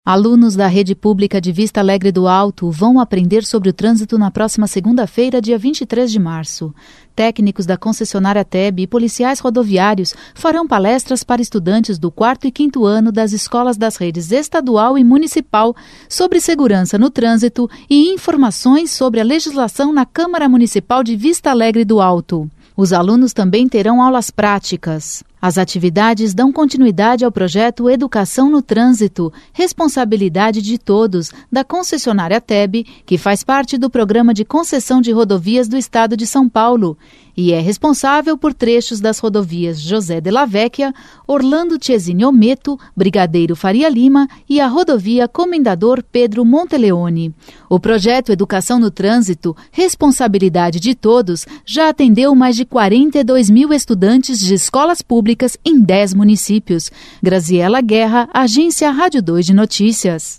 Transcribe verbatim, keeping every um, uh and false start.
Alunos da rede pública de Vista Alegre do Alto vão aprender sobre o trânsito na próxima segunda-feira, dia vinte e três de março. Técnicos da concessionária T E B e policiais rodoviários farão palestras para estudantes do quarto e quinto ano das escolas das redes estadual e municipal sobre segurança no trânsito e informações sobre a legislação na Câmara Municipal de Vista Alegre do Alto. Os alunos também terão aulas práticas. As atividades dão continuidade ao projeto Educação no Trânsito, responsabilidade de todos, da concessionária T E B, que faz parte do Programa de Concessão de Rodovias do Estado de São Paulo e é responsável por trechos das rodovias José de la Vecchia, Orlando Tiesini Ometo, Brigadeiro Faria Lima e a rodovia Comendador Pedro Monteleone. O projeto Educação no Trânsito, responsabilidade de todos, já atendeu mais de quarenta e dois mil estudantes de escolas públicas em dez municípios. Graziela Guerra, Agência Rádio dois de Notícias.